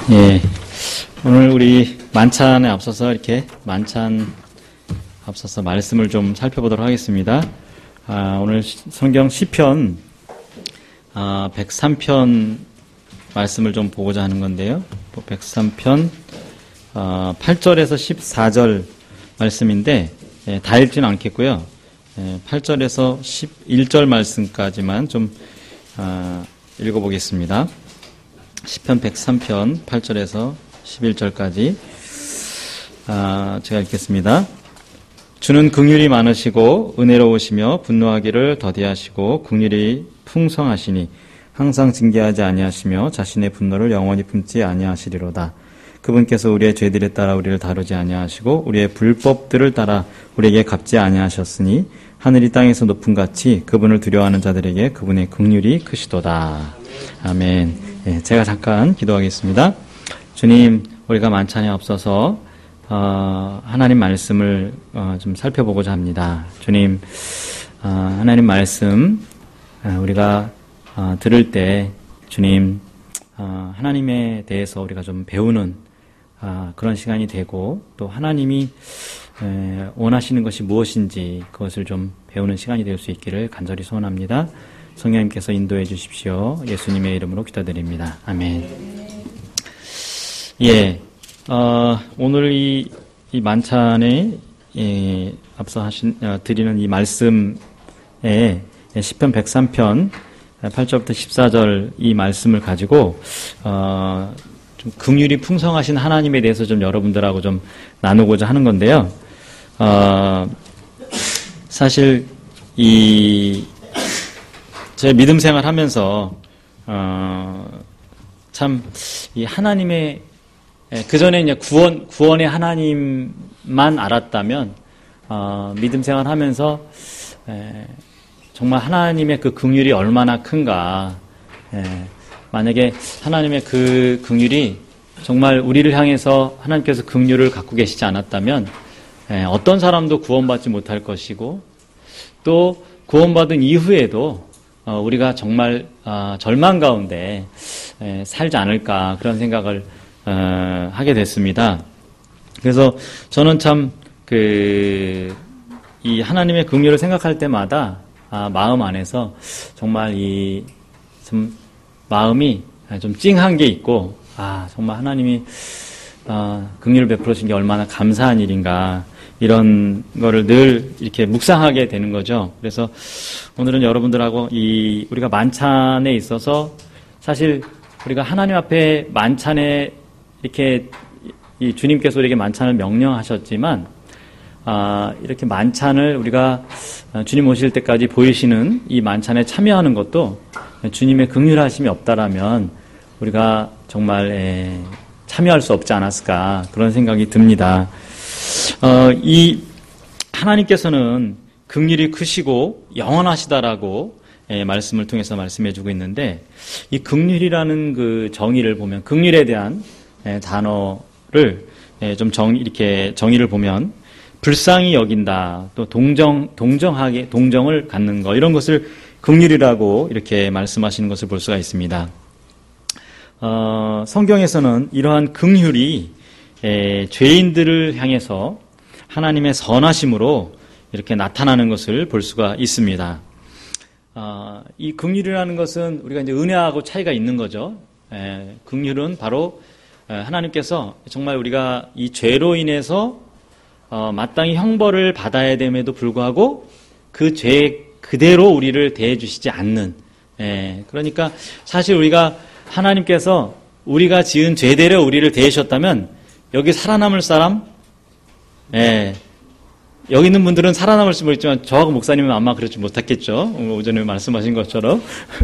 예, 오늘 우리 만찬에 앞서서 말씀을 좀 살펴보도록 하겠습니다. 오늘 성경 시편 103편 말씀을 좀 보고자 하는 건데요. 103편 8절에서 14절 말씀인데 다 읽지는 않겠고요. 8절에서 11절 말씀까지만 좀 읽어보겠습니다. 시편 103편 8절에서 11절까지 제가 읽겠습니다. 주는 긍휼이 많으시고 은혜로우시며 분노하기를 더디하시고 긍휼이 풍성하시니 항상 징계하지 아니하시며 자신의 분노를 영원히 품지 아니하시리로다. 그분께서 우리의 죄들에 따라 우리를 다루지 아니하시고 우리의 불법들을 따라 우리에게 갚지 아니하셨으니 하늘이 땅에서 높음같이 그분을 두려워하는 자들에게 그분의 긍휼이 크시도다. 아멘. 제가 잠깐 기도하겠습니다. 주님, 우리가 만찬에 앞서서 하나님 말씀을 좀 살펴보고자 합니다. 주님, 하나님 말씀 우리가 들을 때 주님, 하나님에 대해서 우리가 좀 배우는 그런 시간이 되고 또 하나님이 원하시는 것이 무엇인지 그것을 좀 배우는 시간이 될 수 있기를 간절히 소원합니다. 성령님께서 인도해 주십시오. 예수님의 이름으로 기도드립니다. 아멘. 예, 오늘 이 만찬에 앞서 드리는 이 말씀에 시편 103편 8절부터 14절 이 말씀을 가지고 좀 긍휼이 풍성하신 하나님에 대해서 좀 여러분들하고 좀 나누고자 하는 건데요. 사실 제 믿음 생활 하면서, 참, 이 하나님의, 그 전에 이제 구원의 하나님만 알았다면, 믿음 생활 하면서, 정말 하나님의 그 긍휼이 얼마나 큰가, 만약에 하나님의 그 긍휼이 정말 우리를 향해서 하나님께서 긍휼을 갖고 계시지 않았다면, 어떤 사람도 구원받지 못할 것이고, 또 구원받은 이후에도 우리가 정말 절망 가운데 살지 않을까 그런 생각을 하게 됐습니다. 그래서 저는 참 이 하나님의 긍휼을 생각할 때마다 마음 안에서 정말 좀 마음이 좀 찡한 게 있고 정말 하나님이 긍휼을 베풀어 주신 게 얼마나 감사한 일인가 이런 거를 늘 이렇게 묵상하게 되는 거죠. 그래서 오늘은 여러분들하고 우리가 만찬에 있어서 사실 우리가 하나님 앞에 만찬에 이렇게 주님께서 우리에게 만찬을 명령하셨지만 이렇게 만찬을 우리가 주님 오실 때까지 보이시는 이 만찬에 참여하는 것도 주님의 긍휼하심이 없다라면 우리가 정말 참여할 수 없지 않았을까 그런 생각이 듭니다. 이 하나님께서는 긍휼이 크시고 영원하시다라고 말씀을 통해서 말씀해주고 있는데 이 긍휼이라는 그 정의를 보면 긍휼에 대한 단어를 좀 이렇게 정의를 보면 불쌍히 여긴다 또 동정을 갖는 거 이런 것을 긍휼이라고 이렇게 말씀하시는 것을 볼 수가 있습니다. 성경에서는 이러한 긍휼이 죄인들을 향해서 하나님의 선하심으로 이렇게 나타나는 것을 볼 수가 있습니다. 이 긍휼이라는 것은 우리가 이제 은혜하고 차이가 있는 거죠. 긍휼은 바로 하나님께서 정말 우리가 이 죄로 인해서 마땅히 형벌을 받아야 됨에도 불구하고 그 죄 그대로 우리를 대해 주시지 않는. 그러니까 사실 우리가 하나님께서 우리가 지은 죄대로 우리를 대하셨다면 여기 살아남을 사람, 여기 있는 분들은 살아남을 수 있지만 저하고 목사님은 아마 그렇지 못했겠죠. 오전에 말씀하신 것처럼.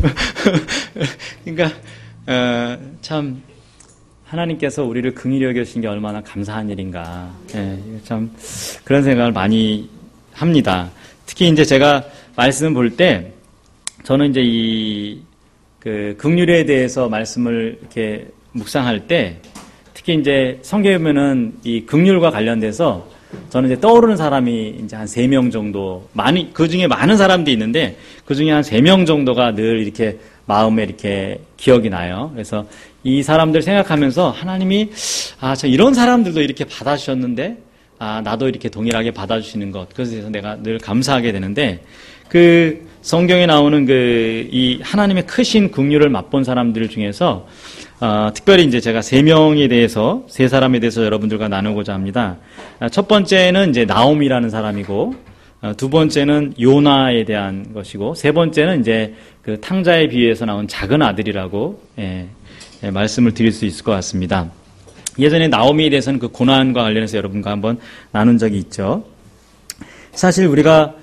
그러니까 참 하나님께서 우리를 긍휼히 여겨주신 게 얼마나 감사한 일인가. 참 그런 생각을 많이 합니다. 특히 이제 제가 말씀을 볼 때 저는 이제 그 긍휼에 대해서 말씀을 이렇게 묵상할 때 특히 이제 성경에 보면은 이 긍휼과 관련돼서 저는 이제 떠오르는 사람이 이제 한 3명 정도, 그 중에 많은 사람들이 있는데 그 중에 한 3명 정도가 늘 이렇게 마음에 이렇게 기억이 나요. 그래서 이 사람들 생각하면서 하나님이 참 이런 사람들도 이렇게 받아주셨는데 나도 이렇게 동일하게 받아주시는 것, 그것에 대해서 내가 늘 감사하게 되는데, 그 성경에 나오는 이 하나님의 크신 긍휼을 맛본 사람들 중에서 특별히 이제 제가 세 사람에 대해서 여러분들과 나누고자 합니다. 첫 번째는 이제 나옴이라는 사람이고, 두 번째는 요나에 대한 것이고, 세 번째는 이제 그 탕자의 비유에서 나온 작은 아들이라고 말씀을 드릴 수 있을 것 같습니다. 예전에 나오미에 대해서는 그 고난과 관련해서 여러분과 한번 나눈 적이 있죠. 사실 우리가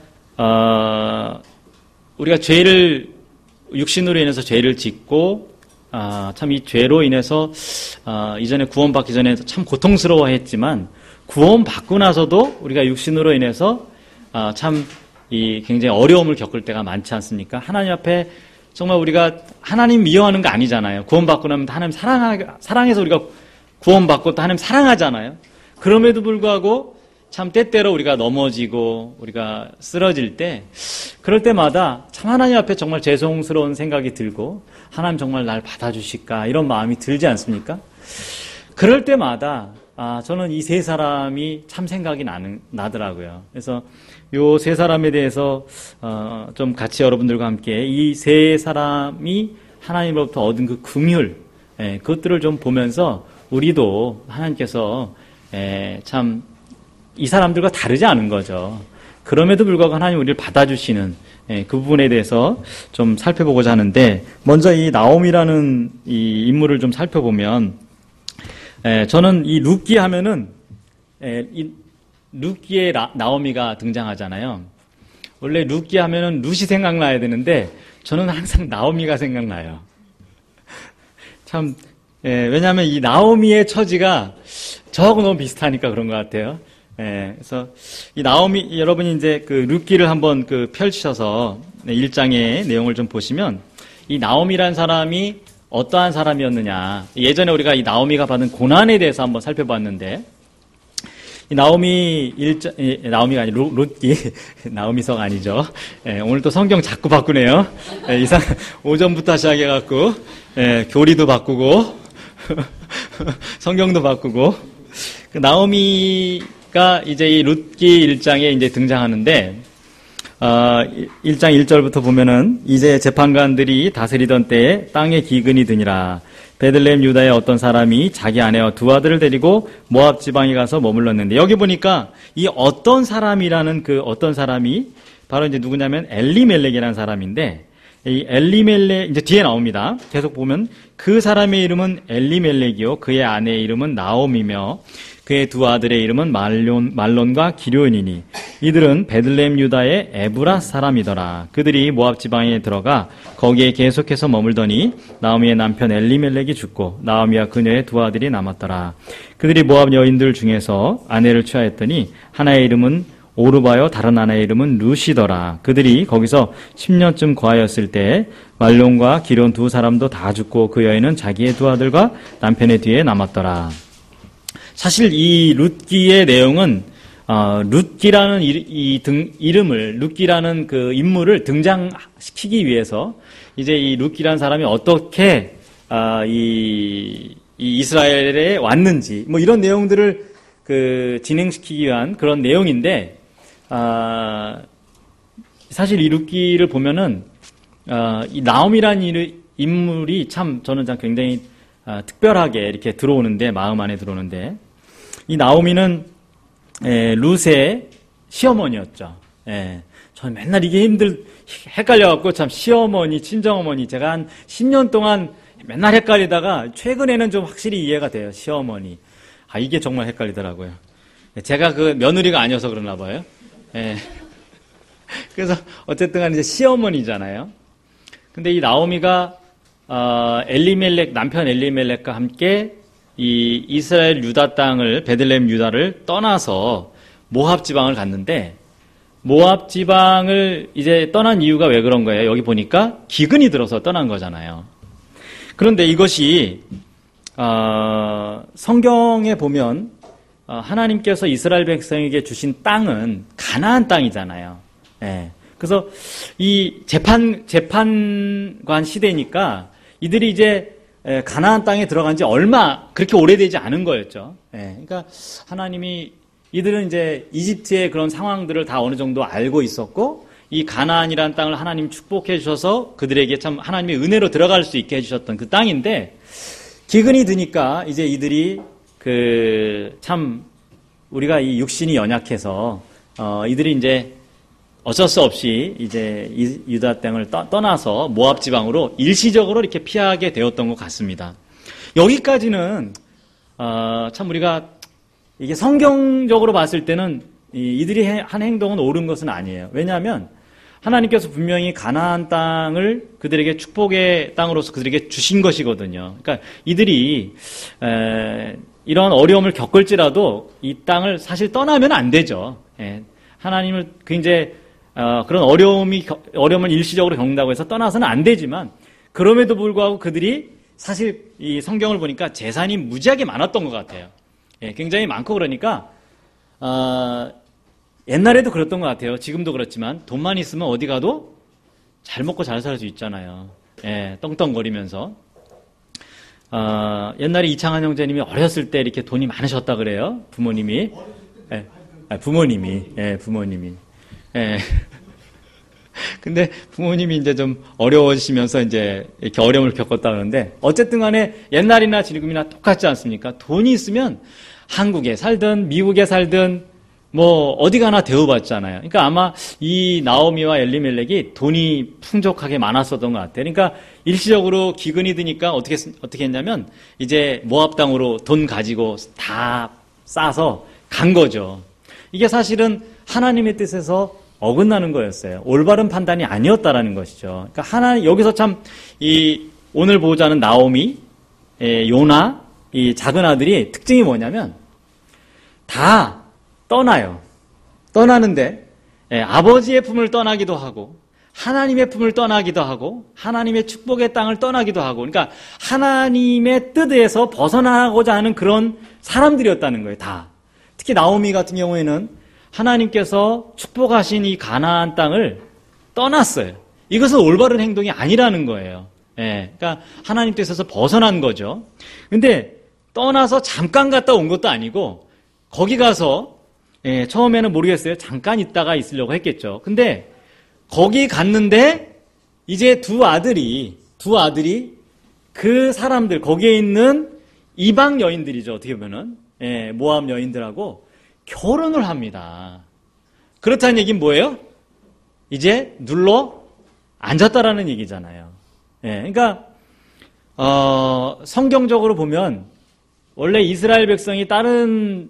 죄를, 육신으로 인해서 죄를 짓고, 참 이 죄로 인해서, 이전에 구원받기 전에 참 고통스러워 했지만, 구원받고 나서도 우리가 육신으로 인해서, 참 굉장히 어려움을 겪을 때가 많지 않습니까? 하나님 앞에 정말 우리가 하나님 미워하는 거 아니잖아요. 구원받고 나면 하나님 사랑해서 우리가 구원받고 또 하나님 사랑하잖아요. 그럼에도 불구하고 참 때때로 우리가 넘어지고 우리가 쓰러질 때, 그럴 때마다 참 하나님 앞에 정말 죄송스러운 생각이 들고, 하나님 정말 날 받아주실까 이런 마음이 들지 않습니까? 그럴 때마다 저는 이 세 사람이 참 생각이 나더라고요. 그래서 요 세 사람에 대해서 좀 같이 여러분들과 함께 이 세 사람이 하나님으로부터 얻은 그 긍휼, 그것들을 좀 보면서 우리도 하나님께서 참 이 사람들과 다르지 않은 거죠. 그럼에도 불구하고 하나님 우리를 받아주시는 그 부분에 대해서 좀 살펴보고자 하는데, 먼저 이 나옴이라는 이 인물을 좀 살펴보면, 저는 이 룻기 하면은 이 룻기에 나오미가 등장하잖아요. 원래 룻기 하면은 룻이 생각나야 되는데 저는 항상 나오미가 생각나요. 참 왜냐하면 이 나오미의 처지가 저하고 너무 비슷하니까 그런 것 같아요. 그래서 이 나오미, 여러분이 이제 그 룻기를 한번 펼치셔서 1장의 내용을 좀 보시면, 이 나오미라는 사람이 어떠한 사람이었느냐. 예전에 우리가 이 나오미가 받은 고난에 대해서 한번 살펴봤는데, 이 나오미가 아니 룻기, 나오미서가 아니죠. 오늘 또 성경 자꾸 바꾸네요. 오전부터 시작해갖고, 교리도 바꾸고, 성경도 바꾸고, 그 나오미가 이제 이 룻기 1장에 이제 등장하는데, 1장 1절부터 보면은, 이제 재판관들이 다스리던 때에 땅에 기근이 드니라. 베들레헴 유다의 어떤 사람이 자기 아내와 두 아들을 데리고 모압 지방에 가서 머물렀는데, 여기 보니까 이 어떤 사람이라는 그 어떤 사람이 바로 이제 누구냐면 엘리멜렉이라는 사람인데, 이 엘리멜렉, 이제 뒤에 나옵니다. 계속 보면 그 사람의 이름은 엘리멜렉이요, 그의 아내의 이름은 나옴이며 그의 두 아들의 이름은 말론과 기료니니 이들은 베들레헴 유다의 에브라 사람이더라. 그들이 모압 지방에 들어가 거기에 계속해서 머물더니 나오미의 남편 엘리멜렉이 죽고 나오미와 그녀의 두 아들이 남았더라. 그들이 모압 여인들 중에서 아내를 취하였더니 하나의 이름은 오르바요 다른 하나의 이름은 룻이더라. 그들이 거기서 10년쯤 거하였을 때 말론과 기료온 두 사람도 다 죽고 그 여인은 자기의 두 아들과 남편의 뒤에 남았더라. 사실 이 룻기의 내용은 룻기라는 이름을, 룻기라는 그 인물을 등장시키기 위해서 이제 이 룻기라는 사람이 어떻게 이 이스라엘에 왔는지 뭐 이런 내용들을 진행시키기 위한 그런 내용인데, 사실 이 룻기를 보면은 이 나옴이라는 인물이 참 저는 굉장히 특별하게 이렇게 들어오는데, 마음 안에 들어오는데, 이 나오미는 룻의 시어머니였죠. 저는 맨날 이게 헷갈려갖고 참 시어머니, 친정어머니, 제가 한 10년 동안 맨날 헷갈리다가 최근에는 좀 확실히 이해가 돼요. 시어머니. 이게 정말 헷갈리더라고요. 제가 그 며느리가 아니어서 그러나 봐요. 그래서 어쨌든 간에 이제 시어머니잖아요. 근데 이 나오미가 남편 엘리멜렉과 함께 이 이스라엘 유다 땅을, 베들레헴 유다를 떠나서 모압 지방을 갔는데, 모압 지방을 이제 떠난 이유가 왜 그런 거예요? 여기 보니까 기근이 들어서 떠난 거잖아요. 그런데 이것이 성경에 보면 하나님께서 이스라엘 백성에게 주신 땅은 가나안 땅이잖아요. 그래서 이 재판관 시대니까 이들이 이제 가나안 땅에 들어간 지 얼마 그렇게 오래되지 않은 거였죠. 그러니까 하나님이 이들은 이제 이집트의 그런 상황들을 다 어느 정도 알고 있었고 이 가나안이라는 땅을 하나님 축복해 주셔서 그들에게 참 하나님의 은혜로 들어갈 수 있게 해주셨던 그 땅인데 기근이 드니까 이제 이들이 참 우리가 이 육신이 연약해서 이들이 이제 어쩔 수 없이 이제 유다 땅을 떠나서 모압 지방으로 일시적으로 이렇게 피하게 되었던 것 같습니다. 여기까지는 참 우리가 이게 성경적으로 봤을 때는 이들이 한 행동은 옳은 것은 아니에요. 왜냐하면 하나님께서 분명히 가나안 땅을 그들에게 축복의 땅으로서 그들에게 주신 것이거든요. 그러니까 이들이 이런 어려움을 겪을지라도 이 땅을 사실 떠나면 안 되죠. 하나님을 굉장히 그런 어려움을 일시적으로 겪는다고 해서 떠나서는 안 되지만 그럼에도 불구하고 그들이 사실 이 성경을 보니까 재산이 무지하게 많았던 것 같아요. 굉장히 많고 그러니까 옛날에도 그랬던 것 같아요. 지금도 그렇지만 돈만 있으면 어디 가도 잘 먹고 잘 살 수 있잖아요. 떵떵거리면서. 옛날에 이창한 형제님이 어렸을 때 이렇게 돈이 많으셨다 그래요. 부모님이. 부모님이. 근데 부모님이 이제 좀 어려워지시면서 이제 이렇게 어려움을 겪었다 그러는데 어쨌든 간에 옛날이나 지금이나 똑같지 않습니까? 돈이 있으면 한국에 살든 미국에 살든 뭐 어디 가나 대우받잖아요. 그러니까 아마 이 나오미와 엘리멜렉이 돈이 풍족하게 많았었던 것 같아요. 그러니까 일시적으로 기근이 드니까 어떻게 했냐면 이제 모압 땅으로 돈 가지고 다 싸서 간 거죠. 이게 사실은 하나님의 뜻에서 어긋나는 거였어요. 올바른 판단이 아니었다라는 것이죠. 그러니까 여기서 참 오늘 보고자 하는 나오미, 요나, 이 작은 아들이 특징이 뭐냐면 다 떠나요. 떠나는데 아버지의 품을 떠나기도 하고 하나님의 품을 떠나기도 하고 하나님의 축복의 땅을 떠나기도 하고 그러니까 하나님의 뜻에서 벗어나고자 하는 그런 사람들이었다는 거예요. 다. 특히 나오미 같은 경우에는 하나님께서 축복하신 이 가나안 땅을 떠났어요. 이것은 올바른 행동이 아니라는 거예요. 그러니까 하나님 뜻에서 벗어난 거죠. 근데 떠나서 잠깐 갔다 온 것도 아니고 거기 가서 처음에는 모르겠어요. 잠깐 있다가 있으려고 했겠죠. 근데 거기 갔는데 이제 두 아들이 그 사람들 거기에 있는 이방 여인들이죠. 어떻게 보면은 모압 여인들하고 결혼을 합니다. 그렇다는 얘기는 뭐예요? 이제 눌러 앉았다라는 얘기잖아요. 그러니까 성경적으로 보면 원래 이스라엘 백성이 다른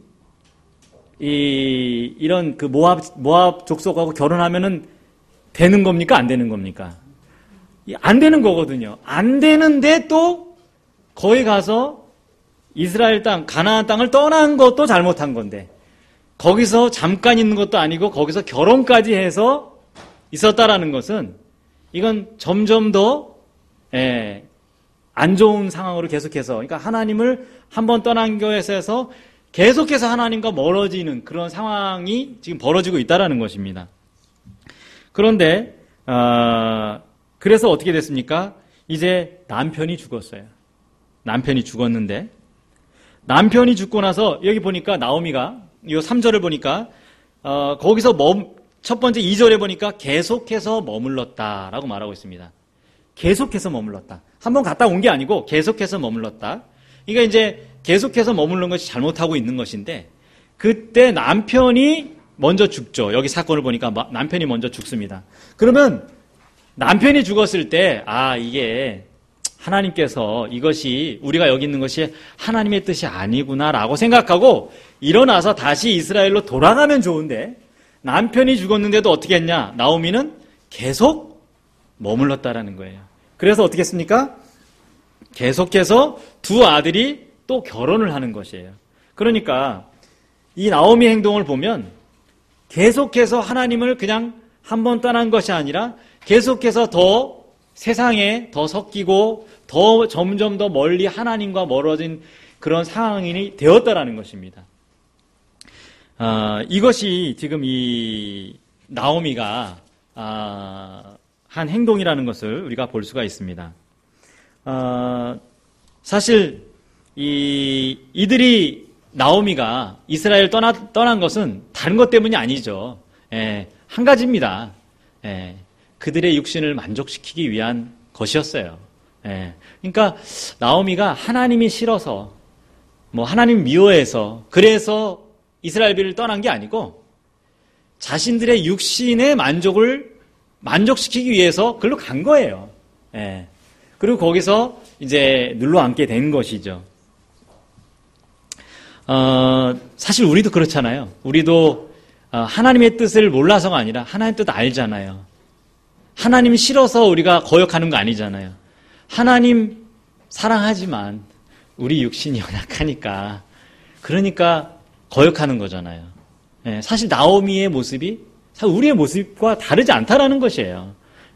이런 그 모압 족속하고 결혼하면은 되는 겁니까? 안 되는 겁니까? 안 되는 거거든요. 안 되는데 또 거기 가서 이스라엘 땅, 가나안 땅을 떠난 것도 잘못한 건데 거기서 잠깐 있는 것도 아니고 거기서 결혼까지 해서 있었다라는 것은 이건 점점 더 안 좋은 상황으로 계속해서 그러니까 하나님을 한번 떠난 것에서 계속해서 하나님과 멀어지는 그런 상황이 지금 벌어지고 있다라는 것입니다. 그런데 그래서 어떻게 됐습니까? 이제 남편이 죽었어요. 남편이 죽었는데 남편이 죽고 나서 여기 보니까 나오미가 이 3절을 보니까 거기서 첫 번째 2절에 보니까 계속해서 머물렀다라고 말하고 있습니다. 계속해서 머물렀다. 한번 갔다 온 게 아니고 계속해서 머물렀다. 그러니까 이제 계속해서 머무르는 것이 잘못하고 있는 것인데 그때 남편이 먼저 죽죠. 여기 사건을 보니까 남편이 먼저 죽습니다. 그러면 남편이 죽었을 때 이게 하나님께서 이것이 우리가 여기 있는 것이 하나님의 뜻이 아니구나라고 생각하고 일어나서 다시 이스라엘로 돌아가면 좋은데 남편이 죽었는데도 어떻게 했냐? 나오미는 계속 머물렀다라는 거예요. 그래서 어떻게 했습니까? 계속해서 두 아들이 또 결혼을 하는 것이에요. 그러니까 이 나오미 행동을 보면 계속해서 하나님을 그냥 한 번 떠난 것이 아니라 계속해서 더 세상에 더 섞이고 더 점점 더 멀리 하나님과 멀어진 그런 상황이 되었다라는 것입니다. 이것이 지금 이 나오미가 한 행동이라는 것을 우리가 볼 수가 있습니다. 사실 이들이 나오미가 이스라엘 떠난 것은 다른 것 때문이 아니죠. 한 가지입니다. 그들의 육신을 만족시키기 위한 것이었어요. 그러니까 나오미가 하나님이 싫어서 하나님 미워해서 그래서 이스라엘을 떠난 게 아니고 자신들의 육신의 만족을 만족시키기 위해서 그걸로 간 거예요. 그리고 거기서 이제 눌러앉게 된 것이죠. 사실 우리도 그렇잖아요. 우리도 하나님의 뜻을 몰라서가 아니라 하나님의 뜻 알잖아요. 하나님 싫어서 우리가 거역하는 거 아니잖아요. 하나님 사랑하지만 우리 육신이 연약하니까 그러니까 거역하는 거잖아요. 사실 나오미의 모습이 사실 우리의 모습과 다르지 않다라는 것이에요.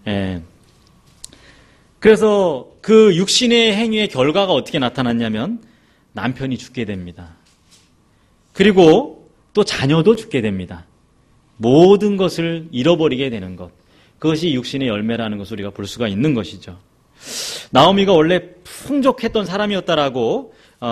그래서 그 육신의 행위의 결과가 어떻게 나타났냐면 남편이 죽게 됩니다. 그리고 또 자녀도 죽게 됩니다. 모든 것을 잃어버리게 되는 것. 그것이 육신의 열매라는 것을 우리가 볼 수가 있는 것이죠. 나오미가 원래 풍족했던 사람이었다라고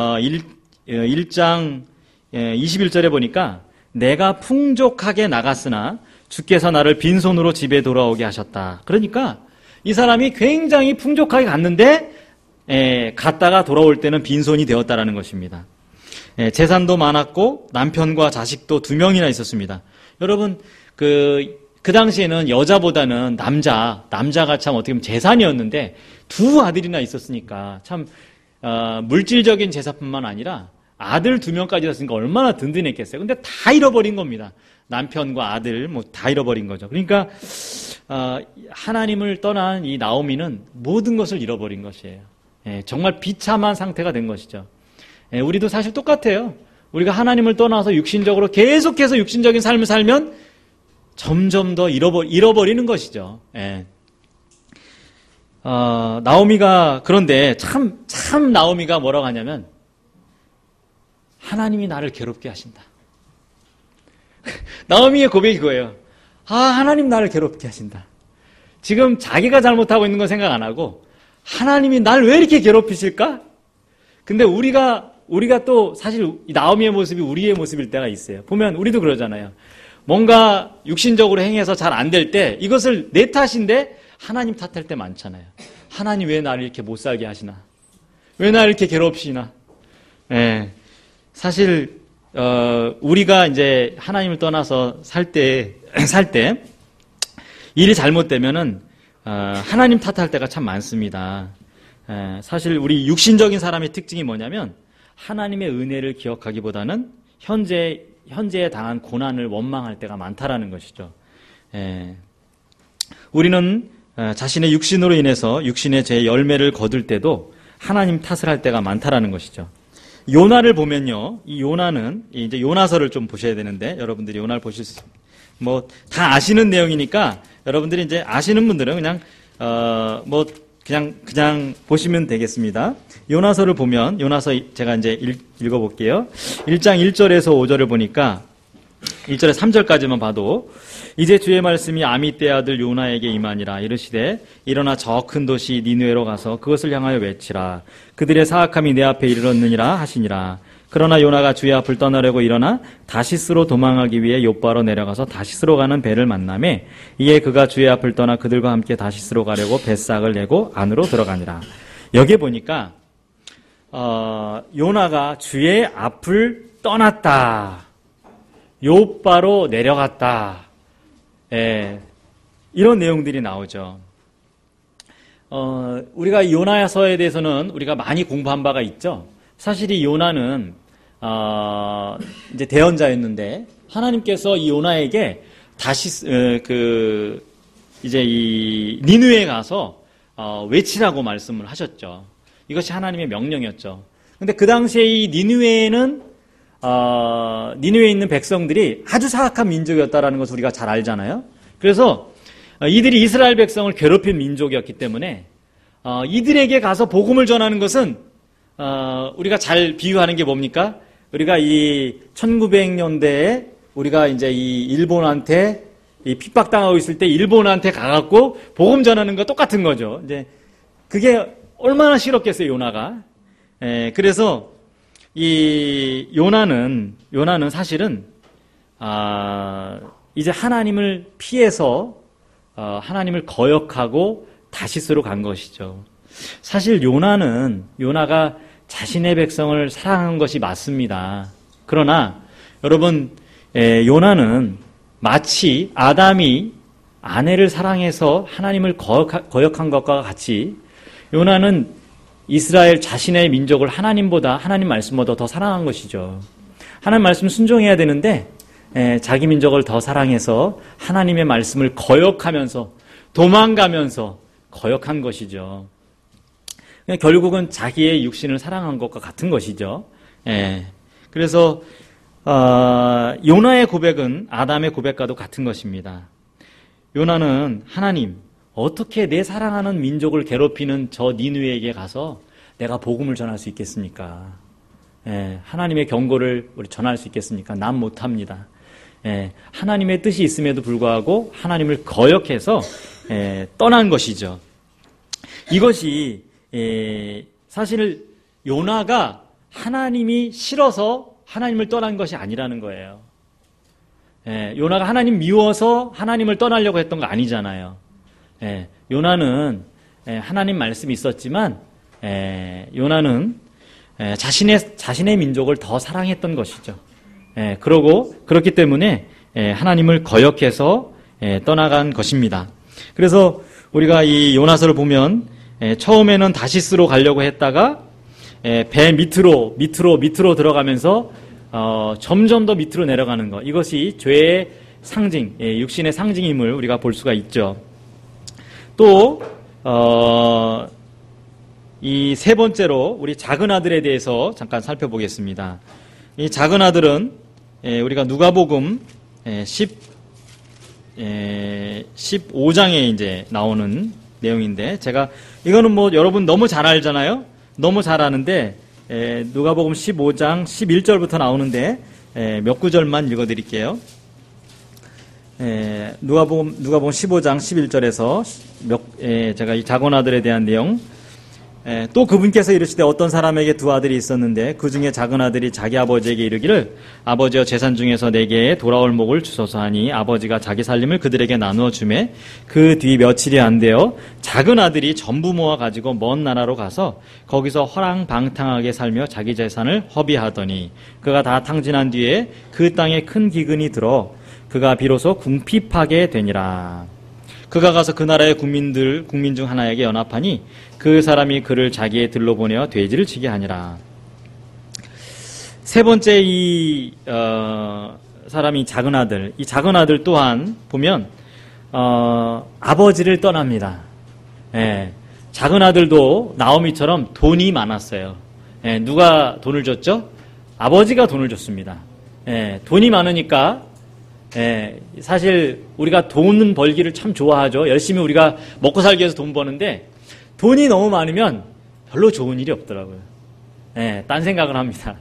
1장 21절에 보니까 내가 풍족하게 나갔으나 주께서 나를 빈손으로 집에 돌아오게 하셨다. 그러니까 이 사람이 굉장히 풍족하게 갔는데 갔다가 돌아올 때는 빈손이 되었다라는 것입니다. 재산도 많았고 남편과 자식도 2명이나 있었습니다. 여러분 그 당시에는 여자보다는 남자가 참 어떻게 보면 재산이었는데 2 아들이나 있었으니까 참 물질적인 재산뿐만 아니라 아들 2명까지 있었으니까 얼마나 든든했겠어요. 근데 다 잃어버린 겁니다. 남편과 아들 다 잃어버린 거죠. 그러니까 하나님을 떠난 이 나오미는 모든 것을 잃어버린 것이에요. 정말 비참한 상태가 된 것이죠. 우리도 사실 똑같아요. 우리가 하나님을 떠나서 육신적으로 계속해서 육신적인 삶을 살면 점점 더 잃어버리는 것이죠. 나오미가 그런데 참 나오미가 뭐라고 하냐면 하나님이 나를 괴롭게 하신다. 나오미의 고백이 그거예요. 하나님 나를 괴롭게 하신다. 지금 자기가 잘못하고 있는 건 생각 안 하고 하나님이 날 왜 이렇게 괴롭히실까? 근데 우리가 또 사실 나오미의 모습이 우리의 모습일 때가 있어요. 보면 우리도 그러잖아요. 뭔가 육신적으로 행해서 잘 안 될 때 이것을 내 탓인데 하나님 탓할 때 많잖아요. 하나님 왜 나를 이렇게 못 살게 하시나? 왜 나를 이렇게 괴롭히시나? 사실 우리가 이제 하나님을 떠나서 살 때 일이 잘못되면은 하나님 탓할 때가 참 많습니다. 사실 우리 육신적인 사람의 특징이 뭐냐면 하나님의 은혜를 기억하기보다는 현재에 당한 고난을 원망할 때가 많다라는 것이죠. 우리는 자신의 육신으로 인해서 육신의 제 열매를 거둘 때도 하나님 탓을 할 때가 많다라는 것이죠. 요나를 보면요, 이 요나는 이제 요나서를 좀 보셔야 되는데 여러분들이 요나를 보실 수 다 아시는 내용이니까 여러분들이 이제 아시는 분들은 그냥 보시면 되겠습니다. 요나서를 보면 요나서 제가 이제 읽어볼게요. 1장 1절에서 5절을 보니까 1절에 3절까지만 봐도 이제 주의 말씀이 아미떼 아들 요나에게 임하니라. 이르시되 일어나 저 큰 도시 니느웨로 가서 그것을 향하여 외치라. 그들의 사악함이 내 앞에 이르렀느니라 하시니라. 그러나 요나가 주의 앞을 떠나려고 일어나 다시스로 도망하기 위해 요바로 내려가서 다시스로 가는 배를 만나매 이에 그가 주의 앞을 떠나 그들과 함께 다시스로 가려고 뱃삭을 내고 안으로 들어가니라. 여기에 보니까 요나가 주의 앞을 떠났다. 요바로 내려갔다. 이런 내용들이 나오죠. 우리가 요나서에 대해서는 우리가 많이 공부한 바가 있죠. 사실 이 요나는 이제 대언자였는데 하나님께서 이 요나에게 다시 이제 이 니느웨에 가서 외치라고 말씀을 하셨죠. 이것이 하나님의 명령이었죠. 근데 그 당시에 이 니느웨에는 니느웨에 있는 백성들이 아주 사악한 민족이었다라는 것을 우리가 잘 알잖아요. 그래서 이들이 이스라엘 백성을 괴롭힌 민족이었기 때문에 이들에게 가서 복음을 전하는 것은 우리가 잘 비유하는 게 뭡니까? 우리가 이 1900년대에 우리가 이제 이 일본한테 이 핍박당하고 있을 때 일본한테 가갖고 복음 전하는 거 똑같은 거죠. 이제 그게 얼마나 싫었겠어요, 요나가. 그래서 이 요나는 사실은 이제 하나님을 피해서 하나님을 거역하고 다시스로 간 것이죠. 사실 요나가 자신의 백성을 사랑한 것이 맞습니다. 그러나 여러분, 요나는 마치 아담이 아내를 사랑해서 하나님을 거역한 것과 같이 요나는 이스라엘 자신의 민족을 하나님 말씀보다 더 사랑한 것이죠. 하나님 말씀 순종해야 되는데 자기 민족을 더 사랑해서 하나님의 말씀을 거역하면서 도망가면서 거역한 것이죠. 결국은 자기의 육신을 사랑한 것과 같은 것이죠. 그래서 요나의 고백은 아담의 고백과도 같은 것입니다. 요나는 하나님, 어떻게 내 사랑하는 민족을 괴롭히는 저 니느웨에게 가서 내가 복음을 전할 수 있겠습니까? 하나님의 경고를 우리 전할 수 있겠습니까? 난 못합니다. 하나님의 뜻이 있음에도 불구하고 하나님을 거역해서 떠난 것이죠. 이것이 사실 요나가 하나님이 싫어서 하나님을 떠난 것이 아니라는 거예요. 요나가 하나님 미워서 하나님을 떠나려고 했던 거 아니잖아요. 요나는 하나님 말씀이 있었지만 요나는 자신의 민족을 더 사랑했던 것이죠. 그렇기 때문에 하나님을 거역해서 떠나간 것입니다. 그래서 우리가 이 요나서를 보면 처음에는 다시스로 가려고 했다가 배 밑으로 들어가면서 점점 더 밑으로 내려가는 것, 이것이 죄의 상징, 육신의 상징임을 우리가 볼 수가 있죠. 또 이 세 번째로 우리 작은 아들에 대해서 잠깐 살펴보겠습니다. 이 작은 아들은 우리가 누가복음 15장에 이제 나오는 내용인데, 이거는 뭐 여러분 너무 잘 알잖아요. 너무 잘 아는데 누가복음 15장 11절부터 나오는데 몇 구절만 읽어드릴게요. 누가복음 15장 11절에서 제가 이 작은 아들에 대한 내용, 또 그분께서 이르시되 어떤 사람에게 두 아들이 있었는데 그 중에 작은 아들이 자기 아버지에게 이르기를 아버지여 재산 중에서 내게 돌아올 목을 주소서 하니 아버지가 자기 살림을 그들에게 나누어 주매 그 뒤 며칠이 안 되어 작은 아들이 전부 모아 가지고 먼 나라로 가서 거기서 허랑방탕하게 살며 자기 재산을 허비하더니 그가 다 탕진한 뒤에 그 땅에 큰 기근이 들어 그가 비로소 궁핍하게 되니라. 그가 가서 그 나라의 국민 중 하나에게 연합하니 그 사람이 그를 자기의 들로 보내어 돼지를 치게 하니라. 세 번째 이 사람이 작은 아들, 이 작은 아들 또한 보면 아버지를 떠납니다. 작은 아들도 나오미처럼 돈이 많았어요. 누가 돈을 줬죠? 아버지가 돈을 줬습니다. 돈이 많으니까 사실 우리가 돈 벌기를 참 좋아하죠. 열심히 우리가 먹고 살기 위해서 돈 버는데 돈이 너무 많으면 별로 좋은 일이 없더라고요. 딴 생각을 합니다.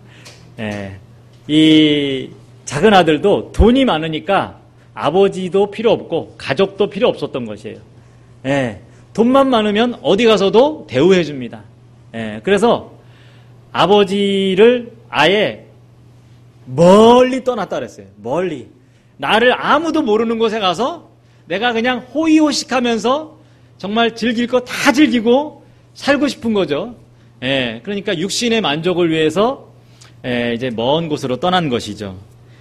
이 작은 아들도 돈이 많으니까 아버지도 필요 없고 가족도 필요 없었던 것이에요. 돈만 많으면 어디 가서도 대우해 줍니다. 그래서 아버지를 아예 멀리 떠났다 그랬어요. 멀리. 나를 아무도 모르는 곳에 가서 내가 그냥 호의호식하면서 정말 즐길 거 다 즐기고 살고 싶은 거죠. 그러니까 육신의 만족을 위해서 이제 먼 곳으로 떠난 것이죠.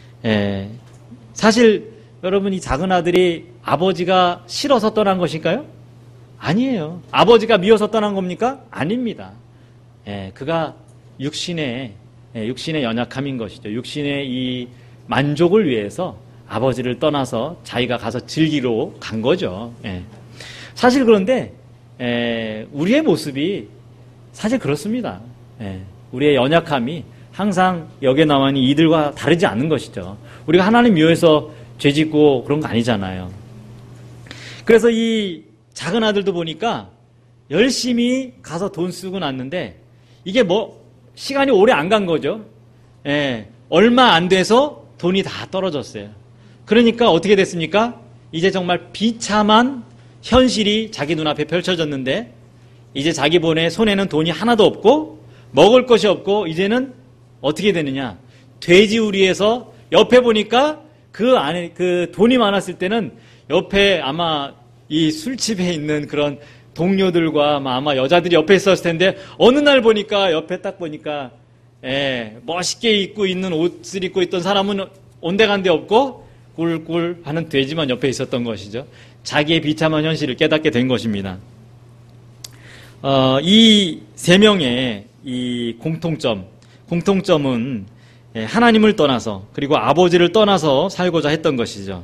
사실 여러분, 이 작은 아들이 아버지가 싫어서 떠난 것일까요? 아니에요. 아버지가 미워서 떠난 겁니까? 아닙니다. 그가 육신의 연약함인 것이죠. 육신의 이 만족을 위해서 아버지를 떠나서 자기가 가서 즐기러 간 거죠. 사실 그런데 우리의 모습이 사실 그렇습니다. 우리의 연약함이 항상 여기에 나와니 이들과 다르지 않는 것이죠. 우리가 하나님 미워해서 죄짓고 그런 거 아니잖아요. 그래서 이 작은 아들도 보니까 열심히 가서 돈 쓰고 났는데 이게 뭐 시간이 오래 안 간 거죠. 얼마 안 돼서 돈이 다 떨어졌어요. 그러니까 어떻게 됐습니까? 이제 정말 비참한 현실이 자기 눈앞에 펼쳐졌는데 이제 자기 손에는 돈이 하나도 없고 먹을 것이 없고 이제는 어떻게 되느냐? 돼지우리에서 옆에 보니까 그 안에 그 돈이 많았을 때는 옆에 아마 이 술집에 있는 그런 동료들과 아마 여자들이 옆에 있었을 텐데 어느 날 보니까 옆에 딱 보니까 멋있게 입고 있는 옷을 입고 있던 사람은 온데간데 없고 꿀꿀 하는 돼지만 옆에 있었던 것이죠. 자기의 비참한 현실을 깨닫게 된 것입니다. 이 세 명의 이 공통점은 하나님을 떠나서 그리고 아버지를 떠나서 살고자 했던 것이죠.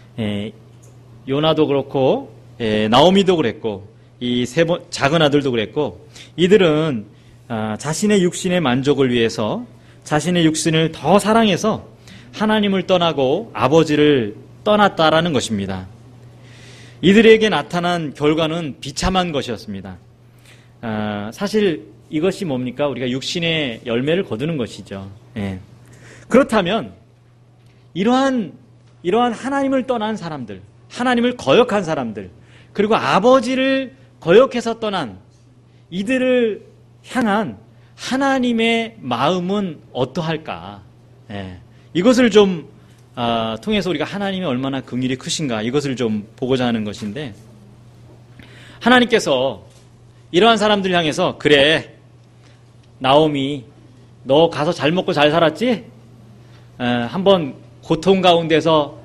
요나도 그렇고 나오미도 그랬고 이 작은 아들도 그랬고 이들은 자신의 육신의 만족을 위해서 자신의 육신을 더 사랑해서 하나님을 떠나고 아버지를 떠났다라는 것입니다. 이들에게 나타난 결과는 비참한 것이었습니다. 사실 이것이 뭡니까? 우리가 육신의 열매를 거두는 것이죠. 그렇다면 이러한 하나님을 떠난 사람들, 하나님을 거역한 사람들, 그리고 아버지를 거역해서 떠난 이들을 향한 하나님의 마음은 어떠할까? 이것을 좀 통해서 우리가 하나님이 얼마나 긍휼이 크신가 이것을 좀 보고자 하는 것인데, 하나님께서 이러한 사람들을 향해서 그래 나오미 너 가서 잘 먹고 잘 살았지? 한번 고통 가운데서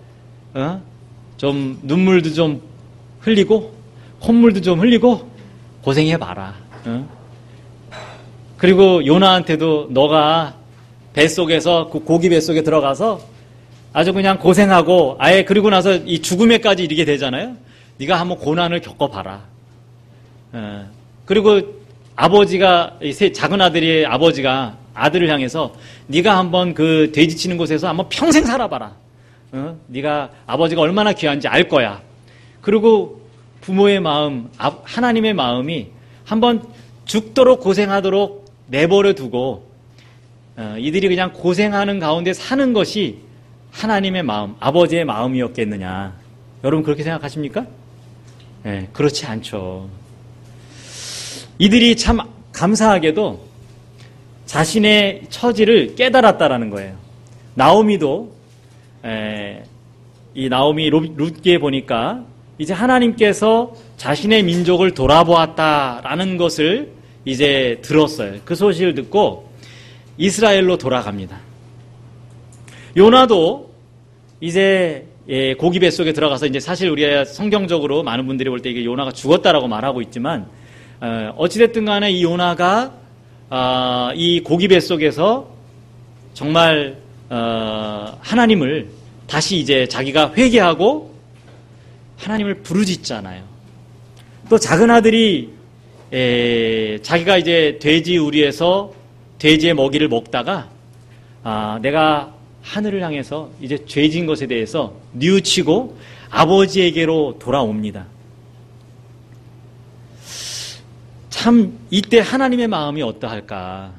좀 눈물도 좀 흘리고 콧물도 좀 흘리고 고생해봐라. 그리고 요나한테도 너가 뱃속에서 고기 뱃속에 들어가서 아주 그냥 고생하고 아예 그리고 나서 이 죽음에까지 이르게 되잖아요. 네가 한번 고난을 겪어봐라. 그리고 아버지가 작은 아들의 아버지가 아들을 향해서 네가 한번 그 돼지 치는 곳에서 한번 평생 살아봐라. 네가 아버지가 얼마나 귀한지 알 거야. 그리고 부모의 마음, 하나님의 마음이 한번 죽도록 고생하도록 내버려 두고 이들이 그냥 고생하는 가운데 사는 것이 하나님의 마음, 아버지의 마음이었겠느냐. 여러분 그렇게 생각하십니까? 그렇지 않죠. 이들이 참 감사하게도 자신의 처지를 깨달았다라는 거예요. 나오미도 이 나오미 룻기에 보니까 이제 하나님께서 자신의 민족을 돌아보았다라는 것을 이제 들었어요. 그 소식을 듣고 이스라엘로 돌아갑니다. 요나도 이제 고기 뱃속에 들어가서 이제 사실 우리가 성경적으로 많은 분들이 볼 때 이게 요나가 죽었다라고 말하고 있지만 어찌됐든 간에 이 요나가 이 고기 뱃속에서 정말 하나님을 다시 이제 자기가 회개하고 하나님을 부르짖잖아요. 또 작은 아들이 자기가 이제 돼지 우리에서 돼지의 먹이를 먹다가 내가 하늘을 향해서 이제 죄진 것에 대해서 뉘우치고 아버지에게로 돌아옵니다. 참 이때 하나님의 마음이 어떠할까?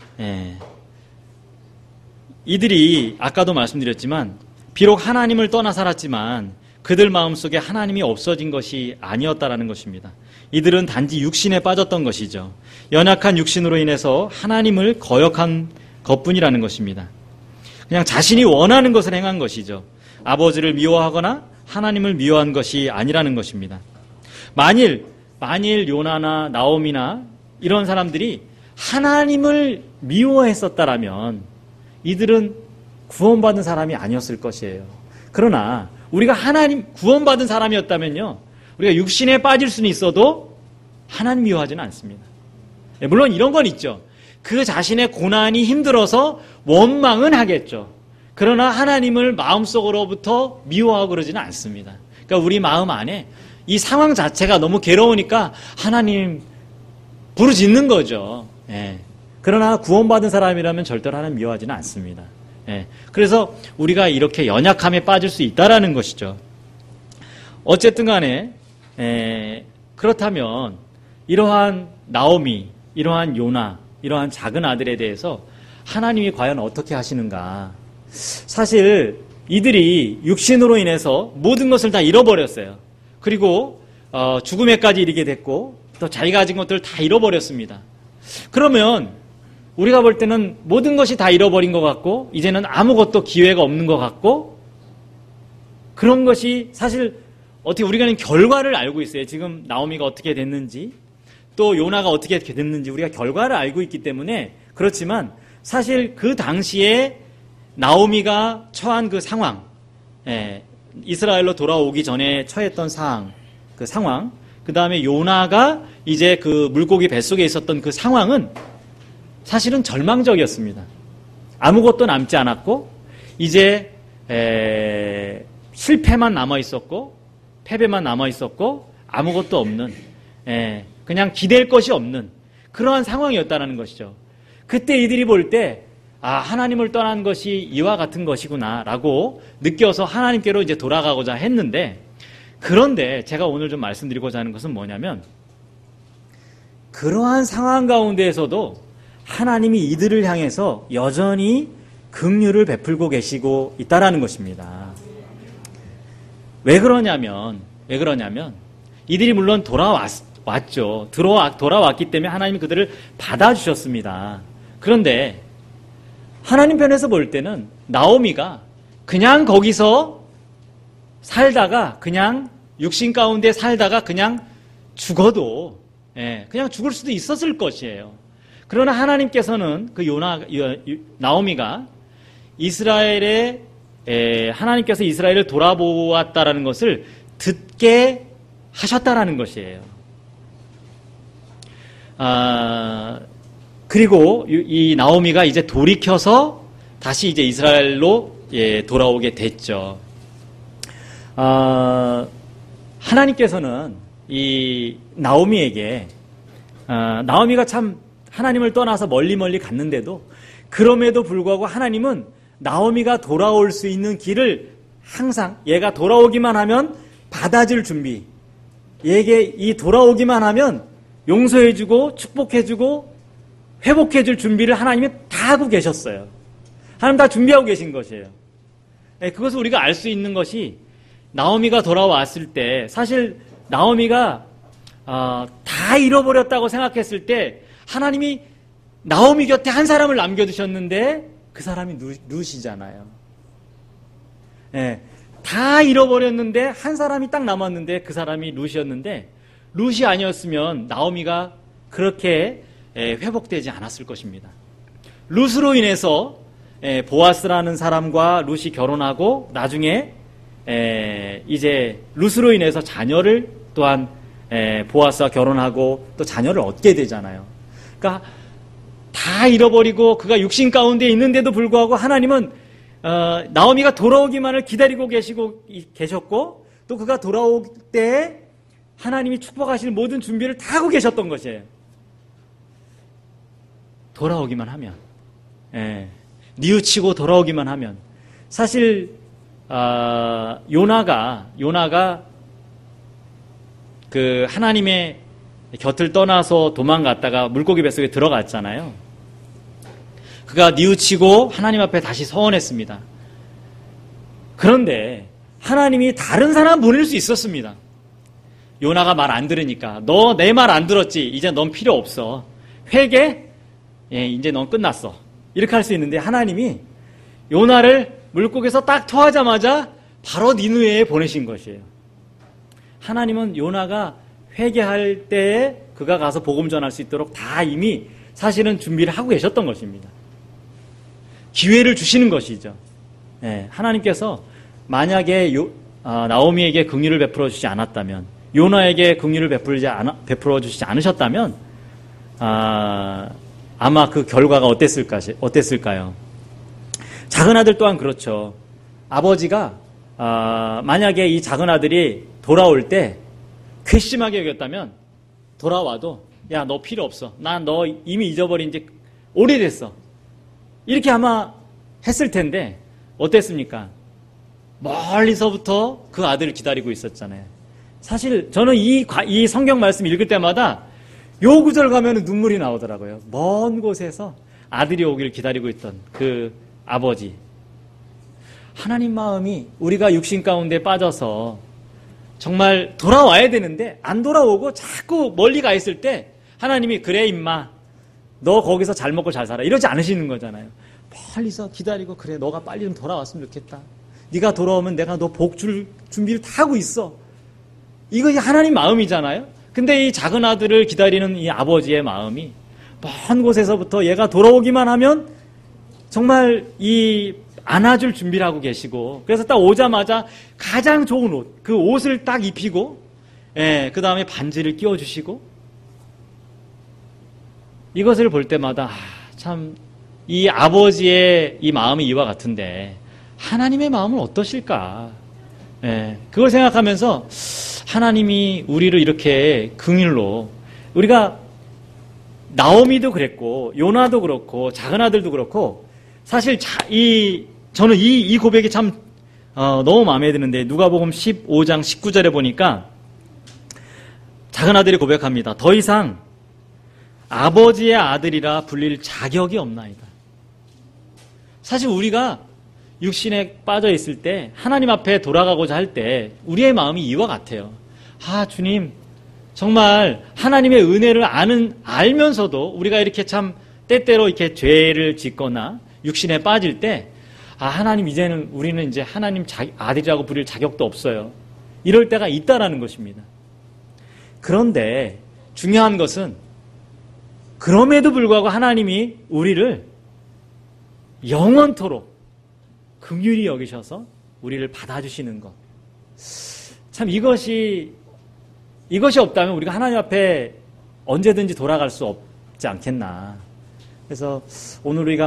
이들이 아까도 말씀드렸지만 비록 하나님을 떠나 살았지만 그들 마음속에 하나님이 없어진 것이 아니었다라는 것입니다. 이들은 단지 육신에 빠졌던 것이죠. 연약한 육신으로 인해서 하나님을 거역한 것뿐이라는 것입니다. 그냥 자신이 원하는 것을 행한 것이죠. 아버지를 미워하거나 하나님을 미워한 것이 아니라는 것입니다. 만일 요나나 나오미나 이런 사람들이 하나님을 미워했었다라면 이들은 구원받은 사람이 아니었을 것이에요. 그러나 우리가 하나님 구원받은 사람이었다면요, 우리가 육신에 빠질 수는 있어도 하나님 미워하지는 않습니다. 물론 이런 건 있죠. 그 자신의 고난이 힘들어서 원망은 하겠죠. 그러나 하나님을 마음속으로부터 미워하고 그러지는 않습니다. 그러니까 우리 마음 안에 이 상황 자체가 너무 괴로우니까 하나님 부르짖는 거죠. 그러나 구원받은 사람이라면 절대로 하나님 미워하지는 않습니다. 그래서 우리가 이렇게 연약함에 빠질 수 있다라는 것이죠. 어쨌든 간에 그렇다면 이러한 나오미, 이러한 요나, 이러한 작은 아들에 대해서 하나님이 과연 어떻게 하시는가. 사실 이들이 육신으로 인해서 모든 것을 다 잃어버렸어요. 그리고 죽음에까지 이르게 됐고 또 자기가 가진 것들을 다 잃어버렸습니다. 그러면 우리가 볼 때는 모든 것이 다 잃어버린 것 같고 이제는 아무것도 기회가 없는 것 같고 그런 것이 사실 어떻게 우리가는 결과를 알고 있어요. 지금 나오미가 어떻게 됐는지 또 요나가 어떻게 됐는지 우리가 결과를 알고 있기 때문에 그렇지만 사실 그 당시에 나오미가 처한 그 상황, 이스라엘로 돌아오기 전에 처했던 그 상황, 그 다음에 요나가 이제 그 물고기 뱃속에 있었던 그 상황은 사실은 절망적이었습니다. 아무것도 남지 않았고 이제 실패만 남아있었고 패배만 남아있었고 아무것도 없는 그냥 기댈 것이 없는 그러한 상황이었다는 것이죠. 그때 이들이 볼 때 하나님을 떠난 것이 이와 같은 것이구나 라고 느껴서 하나님께로 이제 돌아가고자 했는데 그런데 제가 오늘 좀 말씀드리고자 하는 것은 뭐냐면 그러한 상황 가운데에서도 하나님이 이들을 향해서 여전히 긍휼을 베풀고 계시고 있다라는 것입니다. 왜 그러냐면 이들이 물론 돌아왔죠. 돌아왔기 때문에 하나님이 그들을 받아주셨습니다. 그런데 하나님 편에서 볼 때는 나오미가 그냥 거기서 살다가 그냥 육신 가운데 살다가 그냥 죽어도 그냥 죽을 수도 있었을 것이에요. 그러나 하나님께서는 그 나오미가 하나님께서 이스라엘을 돌아보았다라는 것을 듣게 하셨다라는 것이에요. 그리고 이 나오미가 이제 돌이켜서 다시 이제 이스라엘로 돌아오게 됐죠. 하나님께서는 이 나오미에게 나오미가 참 하나님을 떠나서 멀리 갔는데도 그럼에도 불구하고 하나님은 나오미가 돌아올 수 있는 길을 항상 얘가 돌아오기만 하면 받아줄 준비, 얘게 이 돌아오기만 하면 용서해주고 축복해주고 회복해줄 준비를 하나님이 다 하고 계셨어요. 하나님 다 준비하고 계신 것이에요. 그것을 우리가 알 수 있는 것이 나오미가 돌아왔을 때 사실 나오미가 다 잃어버렸다고 생각했을 때 하나님이 나오미 곁에 한 사람을 남겨두셨는데 그 사람이 룻이잖아요. 다 잃어버렸는데 한 사람이 딱 남았는데 그 사람이 룻이었는데 룻이 아니었으면 나오미가 그렇게 회복되지 않았을 것입니다. 룻으로 인해서 보아스라는 사람과 룻이 결혼하고 나중에 이제 룻으로 인해서 자녀를 또한 보아스와 결혼하고 또 자녀를 얻게 되잖아요. 그러니까 다 잃어버리고 그가 육신 가운데 있는데도 불구하고 하나님은 나오미가 돌아오기만을 기다리고 계셨고 또 그가 돌아올 때 하나님이 축복하실 모든 준비를 다 하고 계셨던 것이에요. 돌아오기만 하면, 뉘우치고 돌아오기만 하면. 사실 요나가 그 하나님의 곁을 떠나서 도망갔다가 물고기 뱃속에 들어갔잖아요. 그가 뉘우치고 하나님 앞에 다시 서원했습니다. 그런데 하나님이 다른 사람 보낼 수 있었습니다. 요나가 말 안 들으니까 너 내 말 안 들었지? 이제 넌 필요 없어. 회개? 이제 넌 끝났어. 이렇게 할 수 있는데 하나님이 요나를 물고기에서 딱 토하자마자 바로 니느웨에 보내신 것이에요. 하나님은 요나가 회개할 때에 그가 가서 복음 전할 수 있도록 다 이미 사실은 준비를 하고 계셨던 것입니다. 기회를 주시는 것이죠. 하나님께서 만약에 나오미에게 긍휼을 베풀어 주지 않았다면, 요나에게 긍휼을 베풀어 주시지 않으셨다면 아마 그 결과가 어땠을까요? 작은 아들 또한 그렇죠. 아버지가 만약에 이 작은 아들이 돌아올 때 괘씸하게 여겼다면 돌아와도 야, 너 필요 없어. 난 너 이미 잊어버린 지 오래됐어. 이렇게 아마 했을 텐데 어땠습니까? 멀리서부터 그 아들을 기다리고 있었잖아요. 사실 저는 이 성경 말씀 읽을 때마다 요 구절 가면 눈물이 나오더라고요. 먼 곳에서 아들이 오기를 기다리고 있던 그 아버지. 하나님 마음이 우리가 육신 가운데 빠져서 정말 돌아와야 되는데 안 돌아오고 자꾸 멀리 가 있을 때 하나님이 그래 임마 너 거기서 잘 먹고 잘 살아. 이러지 않으시는 거잖아요. 멀리서 기다리고 그래 너가 빨리 좀 돌아왔으면 좋겠다. 네가 돌아오면 내가 너 복 줄 준비를 다 하고 있어. 이거 하나님 마음이잖아요. 근데 이 작은 아들을 기다리는 이 아버지의 마음이 먼 곳에서부터 얘가 돌아오기만 하면 정말 이 안아줄 준비를 하고 계시고, 그래서 딱 오자마자 가장 좋은 옷, 그 옷을 딱 입히고, 그 다음에 반지를 끼워주시고, 이것을 볼 때마다 참 이 아버지의 이 마음이 이와 같은데 하나님의 마음은 어떠실까? 그걸 생각하면서 하나님이 우리를 이렇게 긍휼로, 우리가 나오미도 그랬고 요나도 그렇고 작은 아들도 그렇고, 사실 저는 이 고백이 참 너무 마음에 드는데, 누가복음 15장 19절에 보니까 작은 아들이 고백합니다. 더 이상 아버지의 아들이라 불릴 자격이 없나이다. 사실 우리가 육신에 빠져 있을 때 하나님 앞에 돌아가고자 할 때 우리의 마음이 이와 같아요. 주님, 정말 하나님의 은혜를 알면서도 우리가 이렇게 참 때때로 이렇게 죄를 짓거나 육신에 빠질 때, 하나님 이제는 우리는 이제 하나님 아들이라고 부릴 자격도 없어요. 이럴 때가 있다라는 것입니다. 그런데 중요한 것은 그럼에도 불구하고 하나님이 우리를 영원토록 긍휼히 여기셔서 우리를 받아주시는 것. 참 이것이 없다면 우리가 하나님 앞에 언제든지 돌아갈 수 없지 않겠나. 그래서 오늘 우리가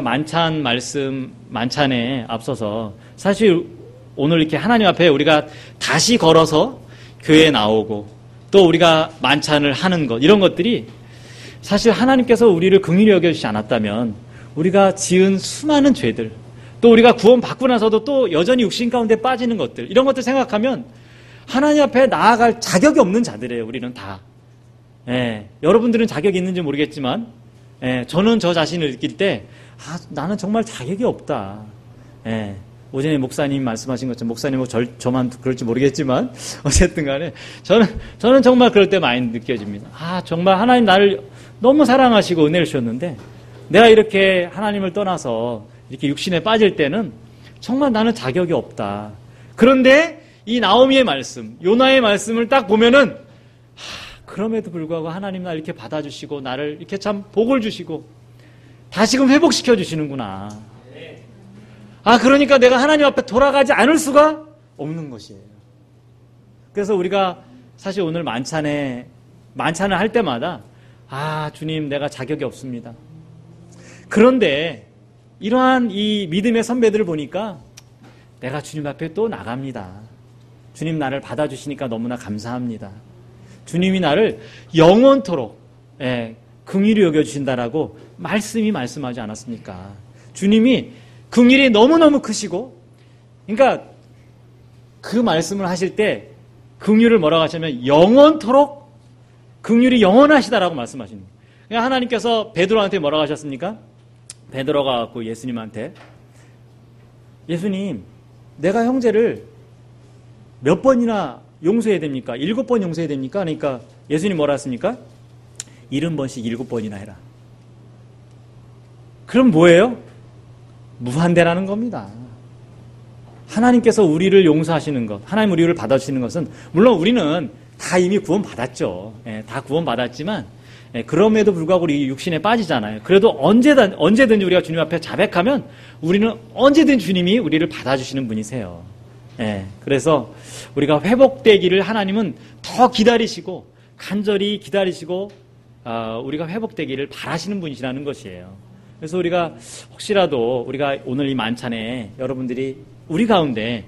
만찬에 앞서서 사실 오늘 이렇게 하나님 앞에 우리가 다시 걸어서 교회에 나오고 또 우리가 만찬을 하는 것, 이런 것들이 사실 하나님께서 우리를 긍휼히 여겨주지 않았다면 우리가 지은 수많은 죄들, 또 우리가 구원받고 나서도 또 여전히 육신 가운데 빠지는 것들, 이런 것들 생각하면 하나님 앞에 나아갈 자격이 없는 자들이에요. 우리는 다. 여러분들은 자격이 있는지 모르겠지만 저는 저 자신을 느낄 때 나는 정말 자격이 없다. 오전에 목사님 말씀하신 것처럼, 목사님은 저만 그럴지 모르겠지만 어쨌든 간에 저는 정말 그럴 때 많이 느껴집니다. 정말 하나님 나를 너무 사랑하시고 은혜를 주셨는데 내가 이렇게 하나님을 떠나서 이렇게 육신에 빠질 때는 정말 나는 자격이 없다. 그런데 이 나오미의 말씀, 요나의 말씀을 딱 보면은 그럼에도 불구하고 하나님 날 이렇게 받아주시고 나를 이렇게 참 복을 주시고 다시금 회복시켜 주시는구나. 그러니까 내가 하나님 앞에 돌아가지 않을 수가 없는 것이에요. 그래서 우리가 사실 오늘 만찬을 할 때마다 주님, 내가 자격이 없습니다. 그런데 이러한 이 믿음의 선배들을 보니까 내가 주님 앞에 또 나갑니다. 주님 나를 받아주시니까 너무나 감사합니다. 주님이 나를 영원토록 긍휼히 여겨주신다라고 말씀하지 않았습니까? 주님이 긍휼이 너무너무 크시고, 그러니까 그 말씀을 하실 때 긍휼을 뭐라고 하시냐면 영원토록 긍휼이 영원하시다라고 말씀하십니다. 그러니까 하나님께서 베드로한테 뭐라고 하셨습니까? 베드로가 갖고 예수님한테, 예수님, 내가 형제를 몇 번이나 용서해야 됩니까? 7번 용서해야 됩니까? 그러니까 예수님 뭐라 했습니까? 70번씩 7번이나 해라. 그럼 뭐예요? 무한대라는 겁니다. 하나님께서 우리를 용서하시는 것, 하나님 우리를 받아주시는 것은, 물론 우리는 다 이미 구원받았죠. 다 구원받았지만 그럼에도 불구하고 우리 육신에 빠지잖아요. 그래도 언제든지 우리가 주님 앞에 자백하면 우리는 언제든지 주님이 우리를 받아주시는 분이세요. 그래서 우리가 회복되기를 하나님은 더 기다리시고 간절히 기다리시고 우리가 회복되기를 바라시는 분이시라는 것이에요. 그래서 우리가 혹시라도 우리가 오늘 이 만찬에 여러분들이 우리 가운데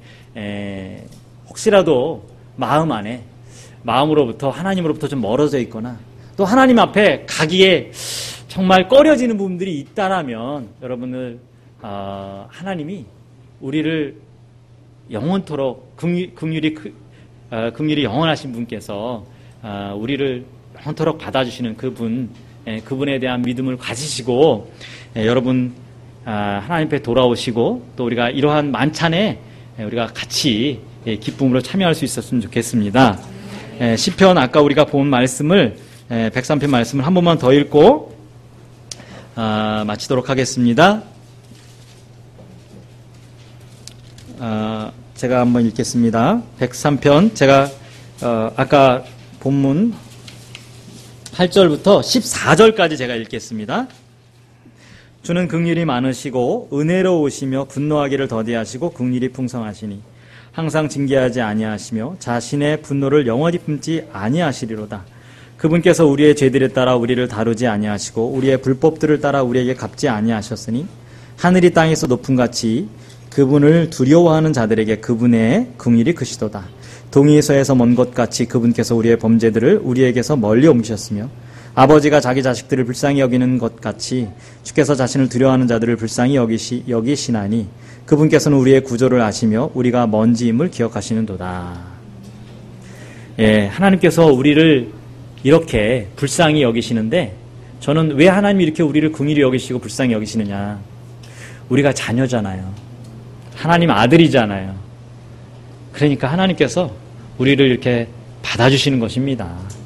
혹시라도 마음으로부터 하나님으로부터 좀 멀어져 있거나 또 하나님 앞에 가기에 정말 꺼려지는 부분들이 있다라면 여러분들 하나님이 우리를 영원토록 긍휼이 영원하신 분께서 우리를 영원토록 받아주시는 그분에 대한 믿음을 가지시고 여러분 하나님 앞에 돌아오시고 또 우리가 이러한 만찬에 우리가 같이 기쁨으로 참여할 수 있었으면 좋겠습니다. 시편 아까 우리가 본 말씀을 103편 말씀을 한 번만 더 읽고 마치도록 하겠습니다. 제가 한번 읽겠습니다. 103편 제가 아까 본문 8절부터 14절까지 제가 읽겠습니다. 주는 긍휼이 많으시고 은혜로우시며 분노하기를 더디하시고 긍휼이 풍성하시니 항상 징계하지 아니하시며 자신의 분노를 영원히 품지 아니하시리로다. 그분께서 우리의 죄들에 따라 우리를 다루지 아니하시고 우리의 불법들을 따라 우리에게 갚지 아니하셨으니 하늘이 땅에서 높음같이 그분을 두려워하는 자들에게 그분의 긍휼이 크시도다. 동이 서에서 먼 것 같이 그분께서 우리의 범죄들을 우리에게서 멀리 옮기셨으며 아버지가 자기 자식들을 불쌍히 여기는 것 같이 주께서 자신을 두려워하는 자들을 불쌍히 여기시나니 그분께서는 우리의 구조를 아시며 우리가 먼지임을 기억하시는도다. 예, 하나님께서 우리를 이렇게 불쌍히 여기시는데 저는 왜 하나님이 이렇게 우리를 긍휼히 여기시고 불쌍히 여기시느냐. 우리가 자녀잖아요. 하나님 아들이잖아요. 그러니까 하나님께서 우리를 이렇게 받아주시는 것입니다.